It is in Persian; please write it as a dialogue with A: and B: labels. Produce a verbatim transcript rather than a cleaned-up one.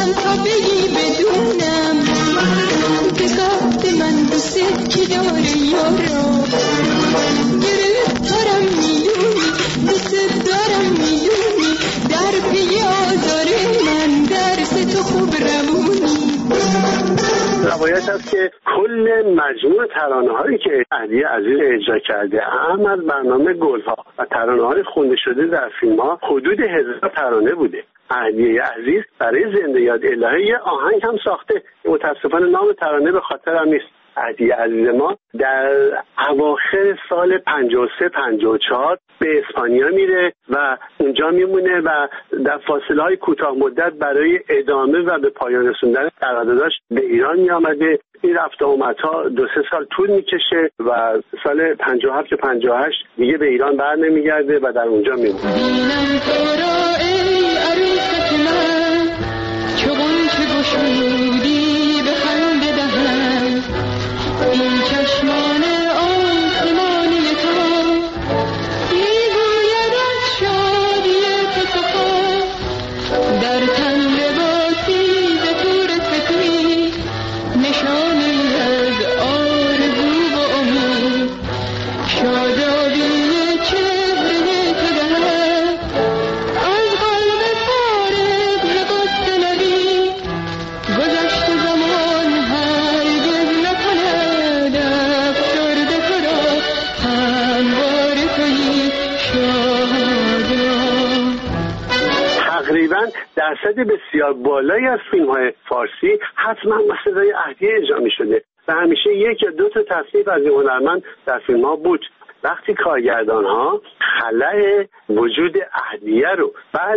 A: بزن تا بگی بدونم به قد من دوست کی داره یارا گرفتارم میدونی دوست دارم میدونی در پی آزار من درس تو خوب روونی.
B: روایت است که کل مجموع ترانه‌هایی که عهدیه عزیز اجرا کرده هم از برنامه گل‌ها و ترانه‌های خونده شده در فیلم‌ها حدود هزار ترانه بوده. عهدیه عزیز برای زنده یاد الهه یه آهنگ هم ساخته، متاسفانه نام ترانه به خاطرم نیست. عهدیه عزیز ما در اواخر سال پنجاه و سه پنجاه و چهار به اسپانیا میره و اونجا میمونه و در فاصله های کوتاه مدت برای ادامه و به پایان رسوندن قراردادش به ایران میامده. این رفت و آمدها دو سه سال طول میکشه و سال پنجاه و هفت یا پنجاه و هشت دیگه به ایران بر نمیگرده و در اونجا میمونه.
A: این چشمان آسمانی تو میگوید از شادی اتفاق در تن لباسی به طور سپید نشانی از آرزو و امید شادابی چهره تو دهد از قلب فارغ به قصد نبی گذشت زمان هرگز نکند
B: تقریبا درصد بسیار بالایی از فیلم‌های فارسی حتما با صدای عهدیه اجرا می‌شده و همیشه یک یا دو تا تصنیف از این هنرمند در فیلم‌ها بود. وقتی کارگردان‌ها خلأ وجود عهدیه رو بعد